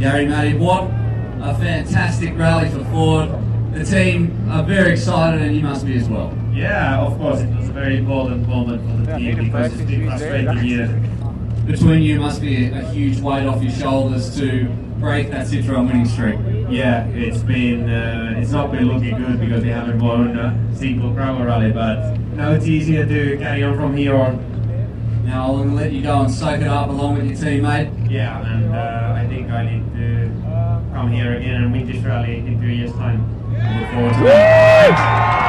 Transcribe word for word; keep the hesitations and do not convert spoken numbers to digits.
Gary, Matty, what a fantastic rally for Ford. The team are very excited and you must be as well. Yeah, of course, it was a very important moment for the team because it's been frustrating year. Between you must be a, a huge weight off your shoulders to break that Citroen winning streak. Yeah, it's been uh, it's not been looking good because we haven't won a single Bravo rally, but now it's easier to carry on from here on. Now I'm going to let you go and soak it up along with your teammate. Yeah, and uh, I think I need to come here again and win this rally in two years' time. I look forward to that.